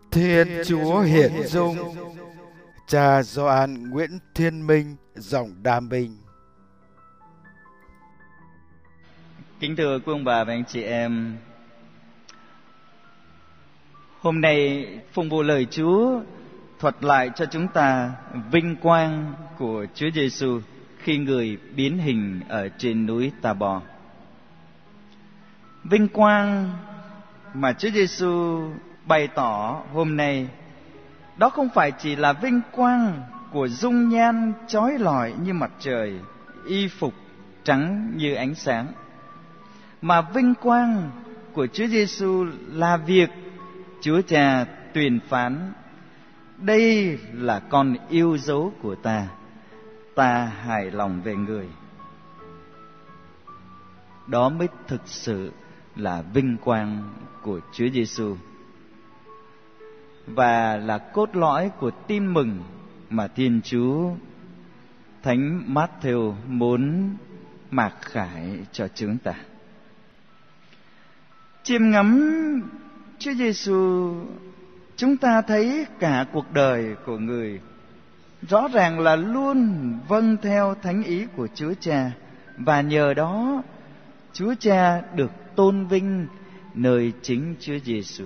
Thiên Chúa Hiện Dung. Cha Gioan Nguyễn Thiên Minh, giọng Đam Minh. Kính thưa quý ông bà và anh chị em, hôm nay phụng vụ lời Chúa thuật lại cho chúng ta vinh quang của Chúa Giêsu khi người biến hình ở trên núi Ta-bo. Vinh quang mà Chúa Giêsu bày tỏ hôm nay, đó không phải chỉ là vinh quang của dung nhan chói lọi như mặt trời, y phục trắng như ánh sáng, mà vinh quang của Chúa Giêsu là việc Chúa Cha tuyên phán: đây là con yêu dấu của ta hài lòng về người. Đó mới thực sự là vinh quang của Chúa Giêsu, và là cốt lõi của tin mừng mà Thiên Chúa Thánh Mát-thêu muốn mặc khải cho chúng ta. Chiêm ngắm Chúa Giêsu, chúng ta thấy cả cuộc đời của người rõ ràng là luôn vâng theo thánh ý của Chúa Cha, và nhờ đó Chúa Cha được tôn vinh nơi chính Chúa Giêsu.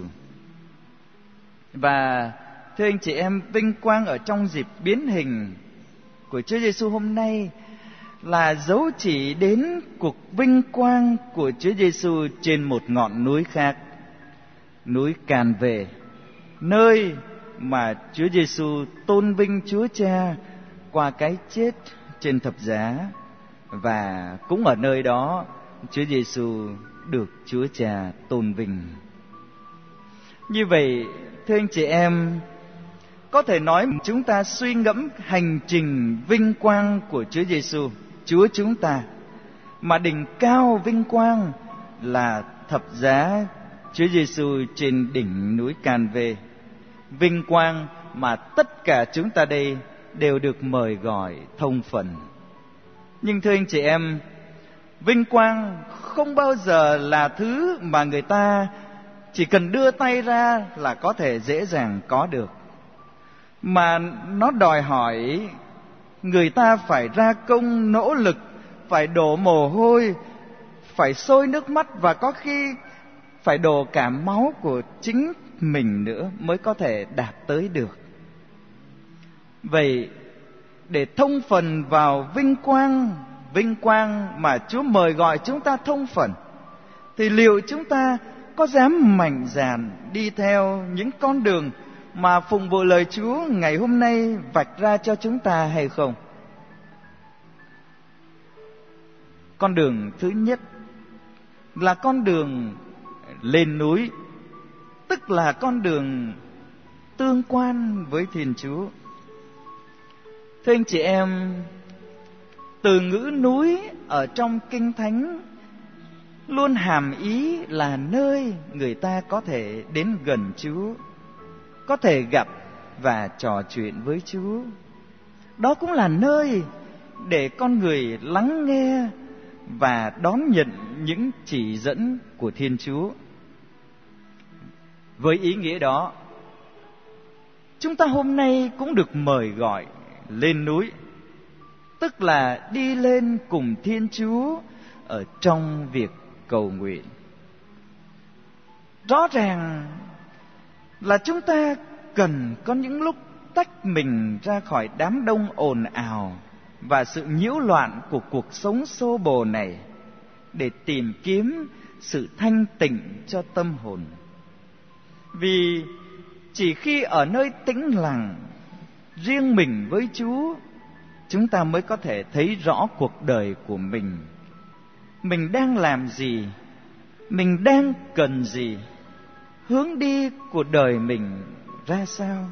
Và thưa anh chị em, vinh quang ở trong dịp biến hình của Chúa Giêsu hôm nay là dấu chỉ đến cuộc vinh quang của Chúa Giêsu trên một ngọn núi khác, núi Càn Về, nơi mà Chúa Giêsu tôn vinh Chúa Cha qua cái chết trên thập giá, và cũng ở nơi đó Chúa Giêsu được Chúa Cha tôn vinh. Như vậy, thưa anh chị em, có thể nói chúng ta suy ngẫm hành trình vinh quang của Chúa Giêsu, Chúa chúng ta, mà đỉnh cao vinh quang là thập giá Chúa Giêsu trên đỉnh núi Càn Về, vinh quang mà tất cả chúng ta đây đều được mời gọi thông phần. Nhưng thưa anh chị em, vinh quang không bao giờ là thứ mà người ta chỉ cần đưa tay ra là có thể dễ dàng có được, mà nó đòi hỏi người ta phải ra công nỗ lực, phải đổ mồ hôi, phải sôi nước mắt, và có khi phải đổ cả máu của chính mình nữa mới có thể đạt tới được. Vậy để thông phần vào vinh quang mà Chúa mời gọi chúng ta thông phần, thì liệu chúng ta có dám mạnh dạn đi theo những con đường mà phụng vụ lời Chúa ngày hôm nay vạch ra cho chúng ta hay không? Con đường thứ nhất là con đường lên núi, tức là con đường tương quan với Thiên Chúa. Thưa anh chị em, từ ngữ núi ở trong Kinh Thánh luôn hàm ý là nơi người ta có thể đến gần Chúa, có thể gặp và trò chuyện với Chúa. Đó cũng là nơi để con người lắng nghe và đón nhận những chỉ dẫn của Thiên Chúa. Với ý nghĩa đó, chúng ta hôm nay cũng được mời gọi lên núi, tức là đi lên cùng Thiên Chúa ở trong việc cầu nguyện. Rõ ràng là chúng ta cần có những lúc tách mình ra khỏi đám đông ồn ào và sự nhiễu loạn của cuộc sống xô bồ này, để tìm kiếm sự thanh tịnh cho tâm hồn. Vì chỉ khi ở nơi tĩnh lặng riêng mình với Chúa, chúng ta mới có thể thấy rõ cuộc đời của mình. Mình đang làm gì? Mình đang cần gì? Hướng đi của đời mình ra sao?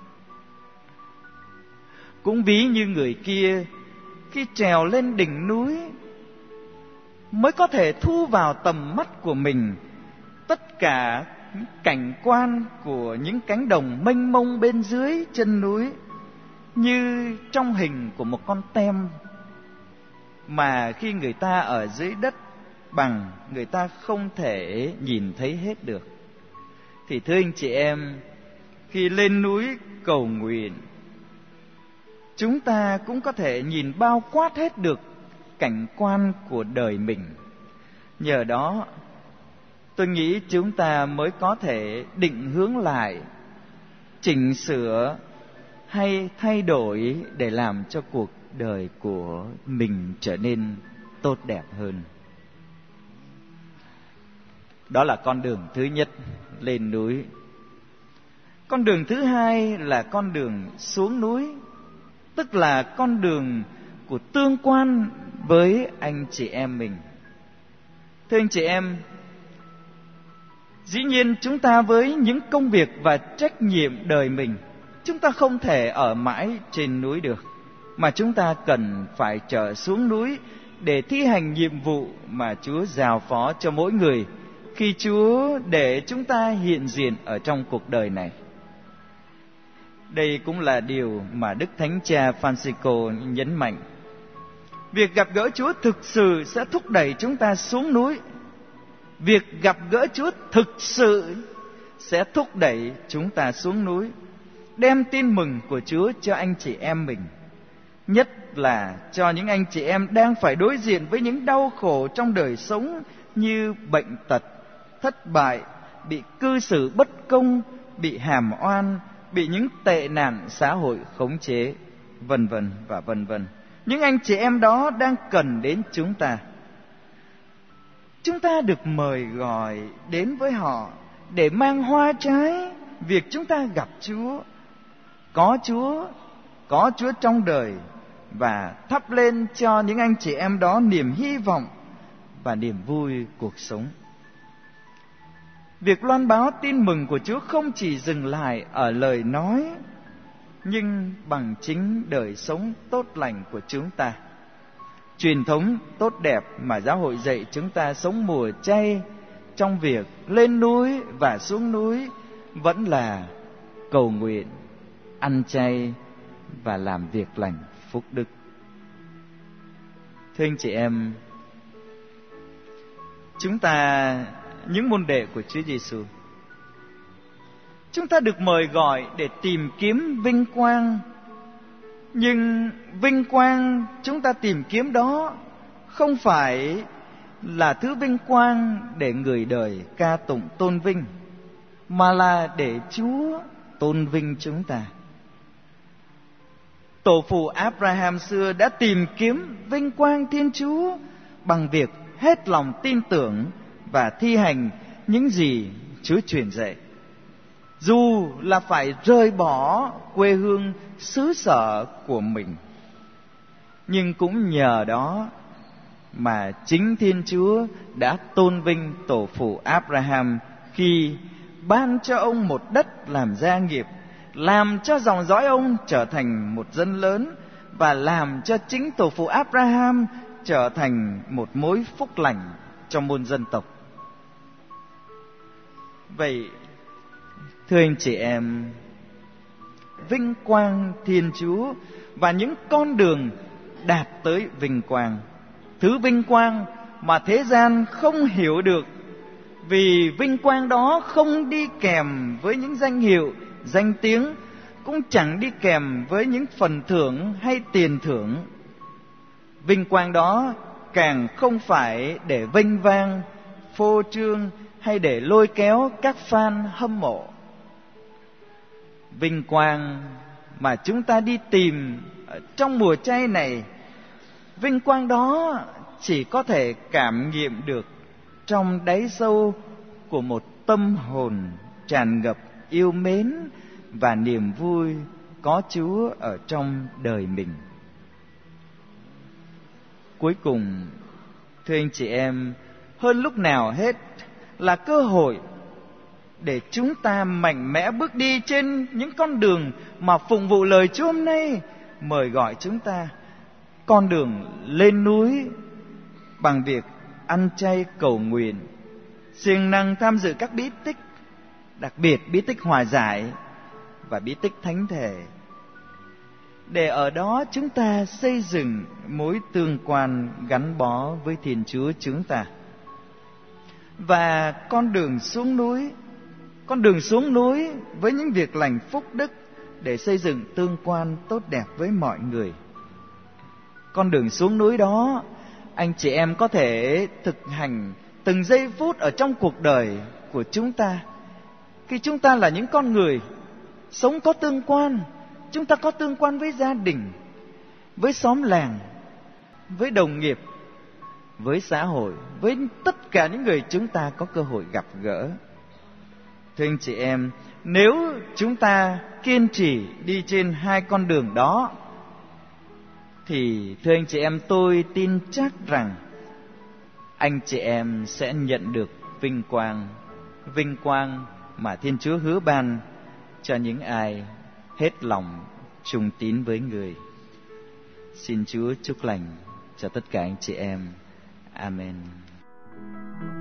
Cũng ví như người kia, khi trèo lên đỉnh núi mới có thể thu vào tầm mắt của mình tất cả cảnh quan của những cánh đồng mênh mông bên dưới chân núi, như trong hình của một con tem, mà khi người ta ở dưới đất bằng, người ta không thể nhìn thấy hết được. Thì thưa anh chị em, khi lên núi cầu nguyện, chúng ta cũng có thể nhìn bao quát hết được cảnh quan của đời mình. Nhờ đó, tôi nghĩ chúng ta mới có thể định hướng lại, chỉnh sửa hay thay đổi để làm cho cuộc đời của mình trở nên tốt đẹp hơn. Đó là con đường thứ nhất, lên núi. Con đường thứ hai là con đường xuống núi, tức là con đường của tương quan với anh chị em mình. Thưa anh chị em, dĩ nhiên chúng ta với những công việc và trách nhiệm đời mình, chúng ta không thể ở mãi trên núi được, mà chúng ta cần phải trở xuống núi để thi hành nhiệm vụ mà Chúa giao phó cho mỗi người khi Chúa để chúng ta hiện diện ở trong cuộc đời này. Đây cũng là điều mà Đức Thánh Cha Francisco nhấn mạnh. Việc gặp gỡ Chúa thực sự sẽ thúc đẩy chúng ta xuống núi. Việc gặp gỡ Chúa thực sự sẽ thúc đẩy chúng ta xuống núi, đem tin mừng của Chúa cho anh chị em mình, nhất là cho những anh chị em đang phải đối diện với những đau khổ trong đời sống như bệnh tật, thất bại, bị cư xử bất công, bị hàm oan, bị những tệ nạn xã hội khống chế, vân vân và vân vân. Những anh chị em đó đang cần đến chúng ta. Chúng ta được mời gọi đến với họ để mang hoa trái việc chúng ta gặp Chúa, có Chúa trong đời, và thắp lên cho những anh chị em đó niềm hy vọng và niềm vui cuộc sống. Việc loan báo tin mừng của Chúa không chỉ dừng lại ở lời nói, nhưng bằng chính đời sống tốt lành của chúng ta. Truyền thống tốt đẹp mà giáo hội dạy chúng ta sống mùa chay trong việc lên núi và xuống núi vẫn là cầu nguyện, ăn chay và làm việc lành phúc đức. Thưa anh chị em, chúng ta, những môn đệ của Chúa Giêsu, chúng ta được mời gọi để tìm kiếm vinh quang. Nhưng vinh quang chúng ta tìm kiếm đó không phải là thứ vinh quang để người đời ca tụng tôn vinh, mà là để Chúa tôn vinh chúng ta. Tổ phụ Abraham xưa đã tìm kiếm vinh quang Thiên Chúa bằng việc hết lòng tin tưởng và thi hành những gì Chúa truyền dạy, dù là phải rời bỏ quê hương xứ sở của mình. Nhưng cũng nhờ đó mà chính Thiên Chúa đã tôn vinh tổ phụ Abraham khi ban cho ông một đất làm gia nghiệp, làm cho dòng dõi ông trở thành một dân lớn, và làm cho chính tổ phụ Abraham trở thành một mối phúc lành cho muôn dân tộc. Vậy, thưa anh chị em, vinh quang Thiên Chúa và những con đường đạt tới vinh quang, thứ vinh quang mà thế gian không hiểu được, vì vinh quang đó không đi kèm với những danh hiệu, danh tiếng, cũng chẳng đi kèm với những phần thưởng hay tiền thưởng. Vinh quang đó càng không phải để vênh vang, phô trương hay để lôi kéo các fan hâm mộ. Vinh quang mà chúng ta đi tìm trong mùa chay này, vinh quang đó chỉ có thể cảm nghiệm được trong đáy sâu của một tâm hồn tràn ngập yêu mến và niềm vui có Chúa ở trong đời mình. Cuối cùng, thưa anh chị em, hơn lúc nào hết là cơ hội để chúng ta mạnh mẽ bước đi trên những con đường mà phụng vụ lời Chúa hôm nay mời gọi chúng ta. Con đường lên núi bằng việc ăn chay cầu nguyện, siêng năng tham dự các bí tích, đặc biệt bí tích hòa giải và bí tích thánh thể, để ở đó chúng ta xây dựng mối tương quan gắn bó với Thiên Chúa chúng ta. Và con đường xuống núi con đường xuống núi với những việc lành phúc đức để xây dựng tương quan tốt đẹp với mọi người. Con đường xuống núi đó, anh chị em có thể thực hành từng giây phút ở trong cuộc đời của chúng ta. Khi chúng ta là những con người sống có tương quan, chúng ta có tương quan với gia đình, với xóm làng, với đồng nghiệp, với xã hội, với tất cả những người chúng ta có cơ hội gặp gỡ. Thưa anh chị em, nếu chúng ta kiên trì đi trên hai con đường đó, thì thưa anh chị em, tôi tin chắc rằng anh chị em sẽ nhận được vinh quang mà Thiên Chúa hứa ban cho những ai hết lòng trung tín với Người. Xin Chúa chúc lành cho tất cả anh chị em. Amen.